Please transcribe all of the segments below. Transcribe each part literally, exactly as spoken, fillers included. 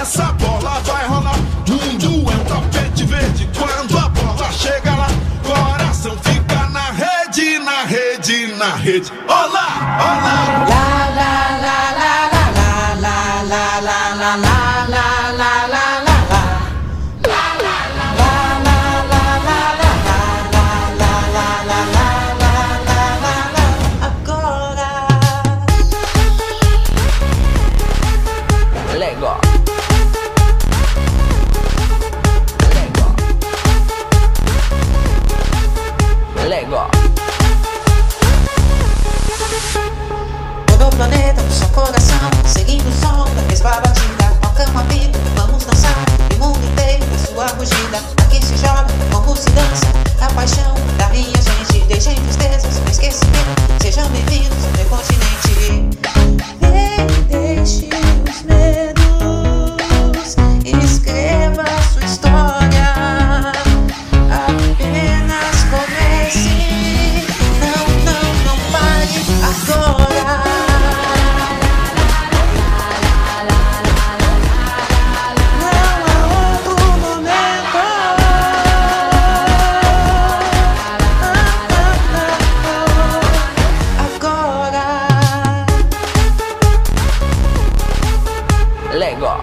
essa bola vai rolar. Mundo é um tapete verde. Quando a bola chega lá, coração fica na rede, na rede, na rede. Olá, olá. La la la la la la la la la la la la la. Lego. Lego. Lego. Todo o planeta no seu coração, seguindo o som da mesma batida. Tocamos a vida, vamos dançar. E o mundo inteiro na sua rugida. Aqui se joga, como se dança. A paixão da minha gente. Deixem tristezas no esquecimento. Sejam bem-vindos ao meu continente. Vem, deixe os medos. Escreva sua história. Apenas comece. Não, não, não pare agora. Não há outro momento. Agora. Lego.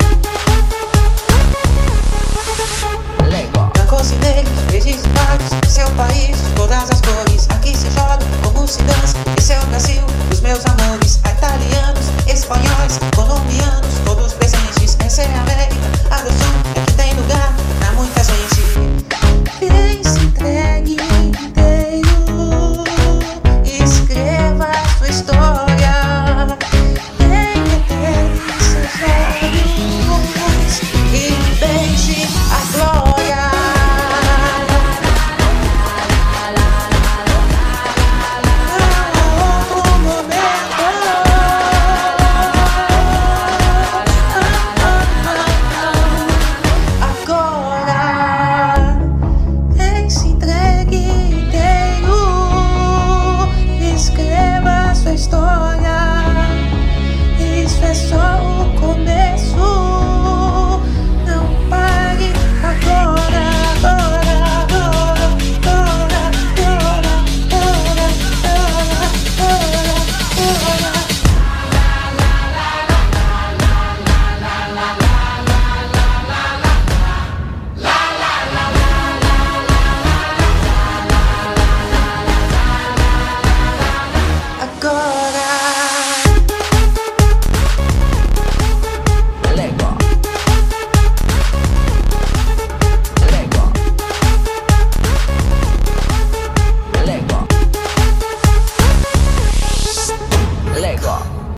Lego. Brancos e negros, verdes e claros, seu país, todas as cores. Aqui se joga, como se dança. Esse é o Brasil, os meus amores. Há italianos, espanhóis, colombianos, todos presentes.